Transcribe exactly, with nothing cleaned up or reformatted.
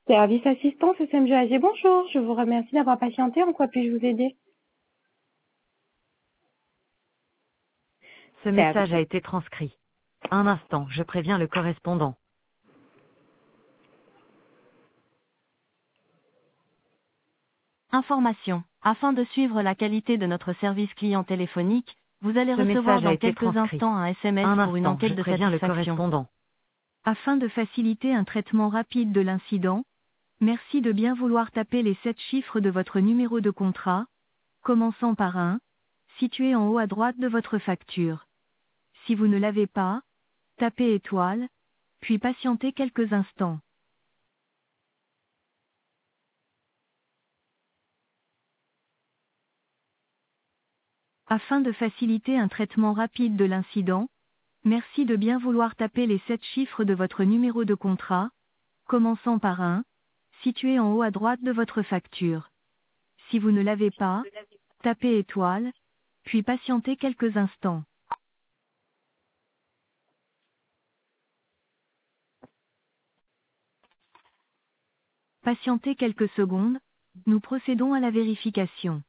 Service assistance S M G A G, bonjour. Je vous remercie d'avoir patienté. En quoi puis-je vous aider? Ce message a été transcrit. Un instant, je préviens le correspondant. Information. Afin de suivre la qualité de notre service client téléphonique, vous allez Ce recevoir message a dans été quelques transcrit. instants un S M S Un pour une instant, enquête je de préviens le satisfaction. correspondant. Afin de faciliter un traitement rapide de l'incident, merci de bien vouloir taper les sept chiffres de votre numéro de contrat, commençant par un, situé en haut à droite de votre facture. Si vous ne l'avez pas, tapez étoile, puis patientez quelques instants. Afin de faciliter un traitement rapide de l'incident, merci de bien vouloir taper les sept chiffres de votre numéro de contrat, commençant par un, situé en haut à droite de votre facture. Si vous ne l'avez pas, tapez étoile, puis patientez quelques instants. Patientez quelques secondes, nous procédons à la vérification.